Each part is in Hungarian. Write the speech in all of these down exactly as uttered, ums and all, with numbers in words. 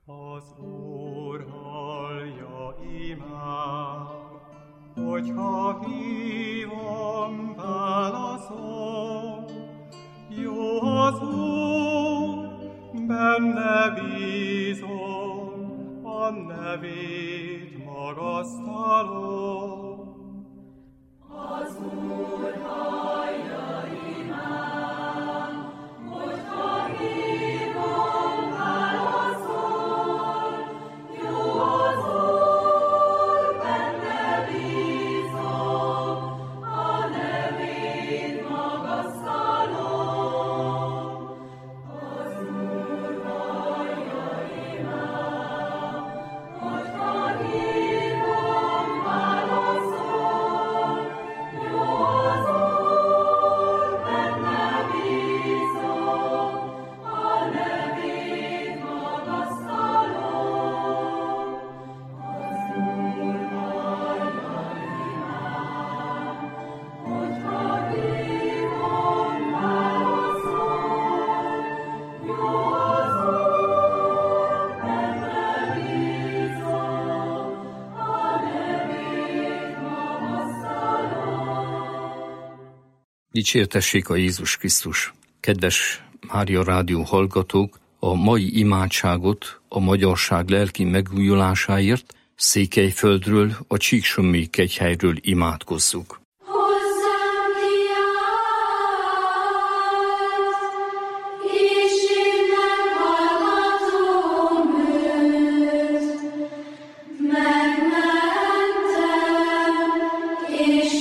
Az Úr hallja imám, hogyha hívom, válaszol. Jó az Úr, benne bízom, a nevét magasztalom. Az Úr hallja imám, hogyha hívom, válaszol. Jó az Úr, benne bízom, a nevét magasztalom. Az Úr hallja imám, hogyha hívom, válaszol. Jó az Úr, benne bízom, a nevét magasztalom. Az Úr hallja imám, hogyha hívom, válaszol. Jó az Úr, benne bízom, a nevét magasztalom. Dicsértessék a Jézus Krisztus! Kedves Mária Rádió hallgatók, a mai imádságot a magyarság lelki megújulásáért Székelyföldről, a Csíksommi kegyhelyről imádkozzuk. Hozzám kiállt, és én meghallgatom őt. Megmentem, és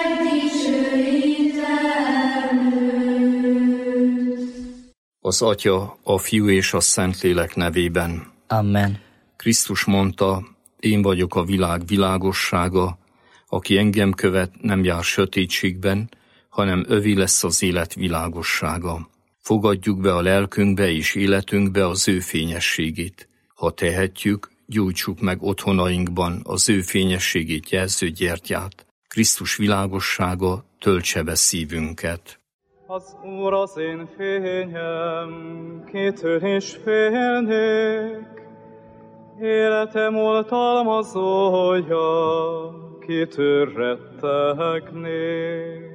megdicsőítem őt. Az Atya, a Fiú és a Szentlélek nevében. Amen. Krisztus mondta, én vagyok a világ világossága, aki engem követ, nem jár sötétségben, hanem övé lesz az élet világossága. Fogadjuk be a lelkünkbe és életünkbe az ő fényességét. Ha tehetjük, gyújtsuk meg otthonainkban az ő fényességét jelző gyertyát. Krisztus világossága töltse be szívünket. Az Úr az én fényem, kitől is félnék. Életem oltalmazója, kitől rettegnék.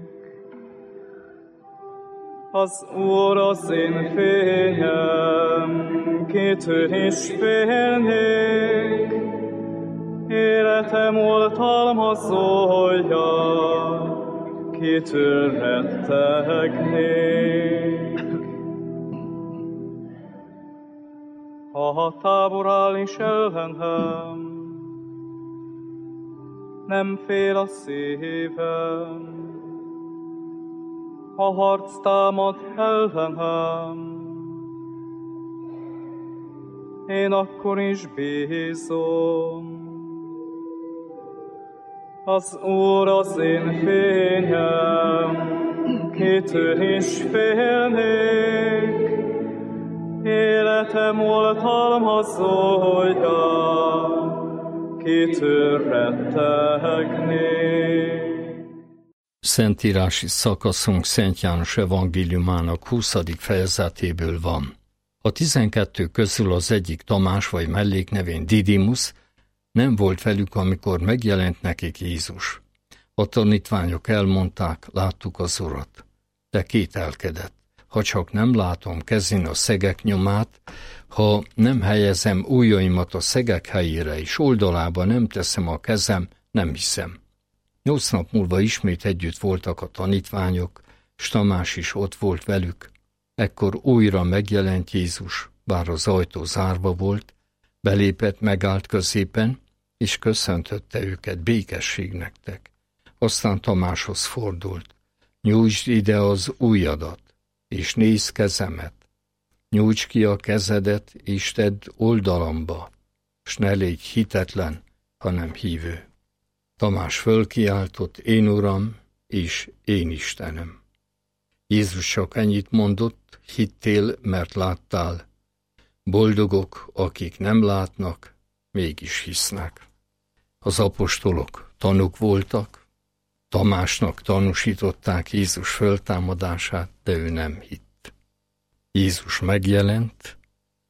Az Úr az én fényem, kitől is félnék. Életem oltalmazója, kitől rettegnék. Ha tábor áll is ellenem, nem fél a szívem. Ha harc támad ellenem, én akkor is bízom. Az Úr az én fényem, kitől is félnék. Életem oltalmazója, kitől rettegnék. Szentírási szakaszunk Szent János evangéliumának huszadik fejezetéből van. A tizenkettő közül az egyik Tamás vagy melléknevén Didimus nem volt velük, amikor megjelent nekik Jézus. A tanítványok elmondták, láttuk az Urat. De kételkedett. Ha csak nem látom kezén a szegek nyomát, ha nem helyezem ujjaimat a szegek helyére, és oldalába nem teszem a kezem, nem hiszem. Nyolc nap múlva ismét együtt voltak a tanítványok, s Tamás is ott volt velük. Ekkor újra megjelent Jézus, bár az ajtó zárva volt, belépett, megállt középen, és köszöntötte őket, békesség nektek. Aztán Tamáshoz fordult, nyújtsd ide az ujjadat, és nézd kezemet. Nyújts ki a kezedet, és tedd oldalamba, s ne légy hitetlen, hanem hívő. Tamás fölkiáltott, én Uram, és én Istenem. Jézus csak ennyit mondott, hittél, mert láttál. Boldogok, akik nem látnak, mégis hisznek. Az apostolok tanúk voltak, Tamásnak tanúsították Jézus föltámadását, de ő nem hitt. Jézus megjelent,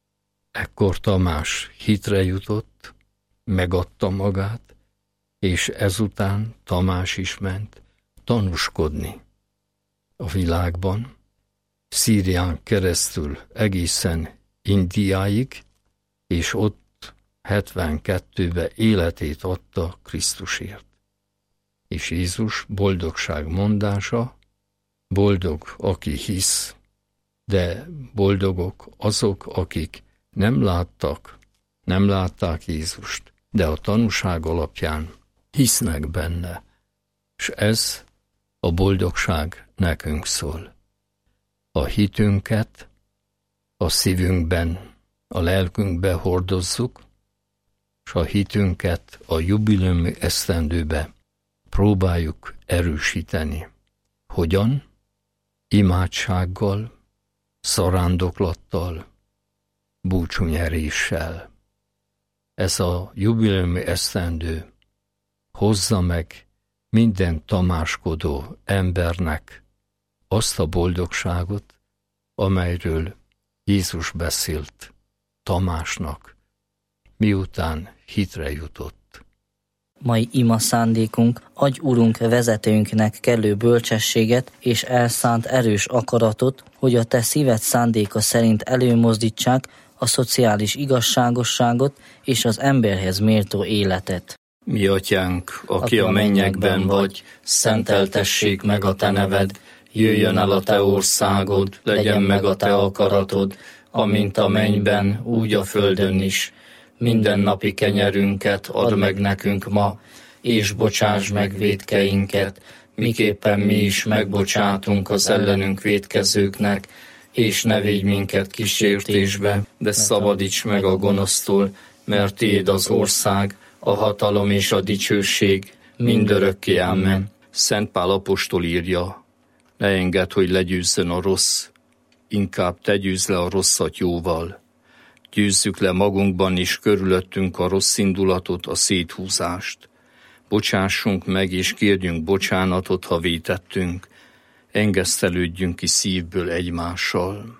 Ekkor Tamás hitre jutott, megadta magát, és ezután Tamás is ment tanúskodni a világban, Szírián keresztül egészen Indiáig, és ott hetvenkettőben életét adta Krisztusért. És Jézus boldogság mondása, boldog, aki hisz, de boldogok azok, akik nem láttak, nem látták Jézust, de a tanúság alapján hisznek benne, és ez a boldogság nekünk szól. A hitünket a szívünkben, a lelkünkbe hordozzuk, és a hitünket a jubileumi esztendőbe próbáljuk erősíteni. Hogyan? Imádsággal, szarándoklattal, búcsúnyeréssel. Ez a jubileumi esztendő hozza meg minden tamáskodó embernek azt a boldogságot, amelyről Jézus beszélt Tamásnak, miután hitre jutott. Mai ima szándékunk, adj Urunk vezetőnknek kellő bölcsességet és elszánt erős akaratot, hogy a te szíved szándéka szerint előmozdítsák a szociális igazságosságot és az emberhez méltó életet. Mi atyánk, aki a mennyekben vagy, szenteltessék meg a te neved, jöjjön el a te országod, legyen meg a te akaratod, amint a mennyben, úgy a földön is. Mindennapi kenyerünket add meg nekünk ma, és bocsáss meg vétkeinket, miképpen mi is megbocsátunk az ellenünk vétkezőknek, és ne védj minket kísértésbe, de szabadíts meg a gonosztól, mert tiéd az ország, a hatalom és a dicsőség mindörökké, amen. Szent Pál apostol írja, ne engedd, hogy legyőzzön a rossz, inkább te győzz le a rosszat jóval. Győzzük le magunkban és körülöttünk a rossz indulatot, a széthúzást. Bocsássunk meg és kérjünk bocsánatot, ha vétettünk. Engesztelődjünk ki szívből egymással.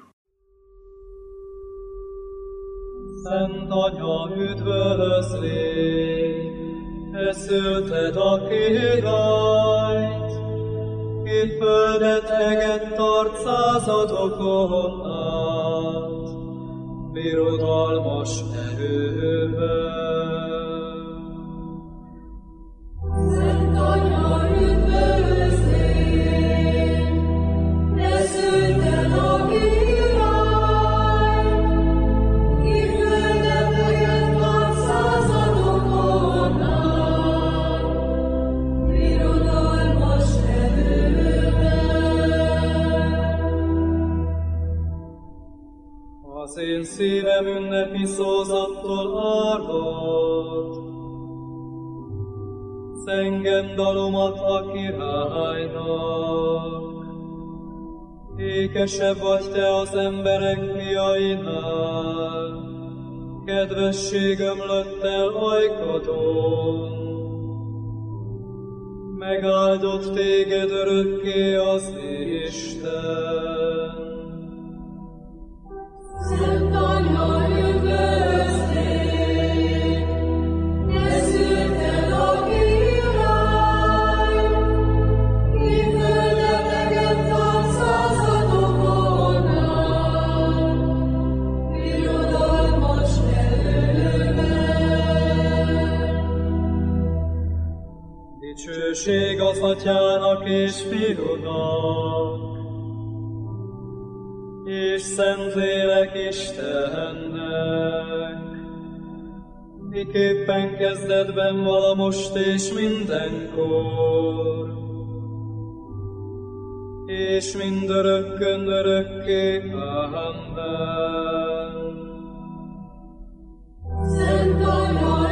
Szent Anya, üdvözlégy, te szülted a királyt, ki földet eget tart századokon át, birodalmas erővel. Szent Anya, üdvözlégy, te szülted a királyt, ki földet eget tart századokon át, birodalmas erővel. Az én szívem ünnepi szózattól árvad, zengem dalomat a királynak. Ékesebb vagy te az emberek fiainál, kedvesség ömlött el ajkadon. Megáldott téged örökké az Isten. Szent Anya, üdvözlégy, te szülted a királyt, ki földet eget tart századokon át, birodalmas erővel. Dicsőség az Atyának és Fiúnak, és Szentlélek Istennek, miképpen kezdetben vala most és mindenkor, és mindörökkön örökké, amen. Szent Anya,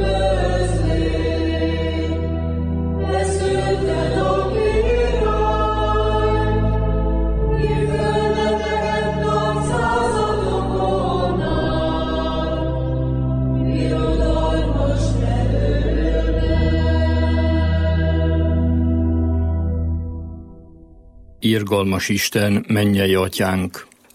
üdvözlégy, te szülted a királyt, ki földet eget tart századokon át, birodalmas erővel. Irgalmas Isten, mennyei atyánk,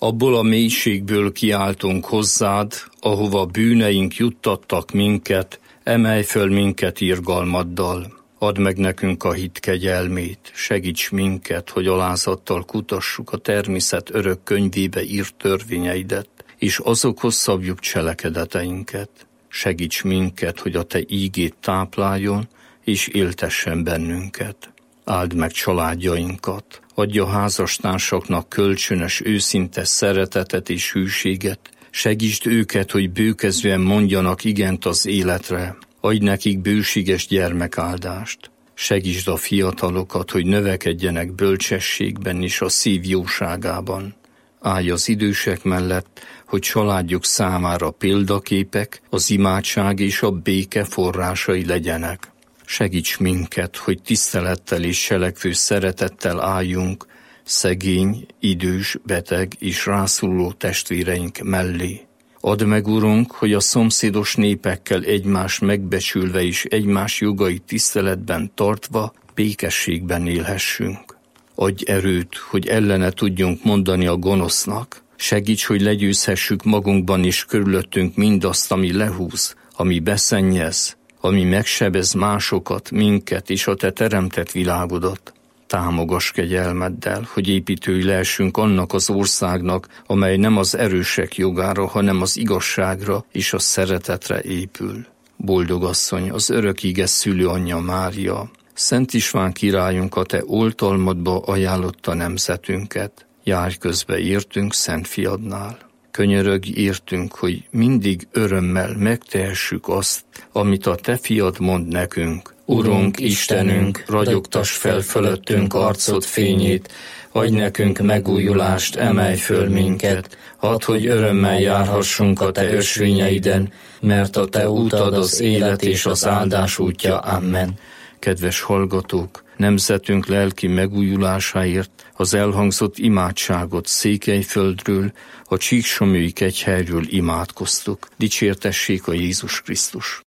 Abból a mélységből kiáltunk hozzád, ahova bűneink juttattak minket, emelj föl minket irgalmaddal. Add meg nekünk a hit kegyelmét, segíts minket, hogy alázattal kutassuk a természet örök könyvébe írt törvényeidet, és azokhoz szabjuk cselekedeteinket. Segíts minket, hogy a te ígét tápláljon, és éltessen bennünket. Áld meg családjainkat, adj a házastársaknak kölcsönös, őszinte szeretetet és hűséget, segítsd őket, hogy bőkezően mondjanak igent az életre, adj nekik bőséges gyermekáldást. Segítsd a fiatalokat, hogy növekedjenek bölcsességben és a szív jóságában. Állj az idősek mellett, hogy családjuk számára példaképek, az imádság és a béke forrásai legyenek. Segíts minket, hogy tisztelettel és selekvő szeretettel álljunk szegény, idős, beteg és rászoruló testvéreink mellé. Add meg, Urunk, hogy a szomszédos népekkel egymást megbecsülve és egymás jogait tiszteletben tartva békességben élhessünk. Adj erőt, hogy ellene tudjunk mondani a gonosznak. Segíts, hogy legyőzhessük magunkban és körülöttünk mindazt, ami lehúz, ami beszennyez, ami megsebez másokat, minket és a te teremtett világodat. Támogass kegyelmeddel, hogy építői lehessünk annak az országnak, amely nem az erősek jogára, hanem az igazságra és a szeretetre épül. Boldog asszony, az örök íge szülőanyja Mária, Szent István királyunk, a te oltalmadba ajánlotta nemzetünket. Járj közbe értünk Szent Fiadnál. Könyörögj értünk, hogy mindig örömmel megtehessük azt, amit a te fiad mond nekünk. Urunk, Istenünk, ragyogtass fel fölöttünk arcod fényét, adj nekünk megújulást, emelj föl minket, add, hogy örömmel járhassunk a te ösvényeiden, mert a te útad az élet és az áldás útja. Amen. Kedves hallgatók, nemzetünk lelki megújulásáért az elhangzott imádságot Székelyföldről, a Csíksomlyói kegyhelyről imádkoztuk. Dicsértessék a Jézus Krisztus!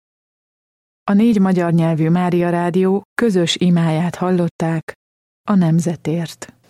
A négy magyar nyelvű Mária Rádió közös imáját hallották a nemzetért.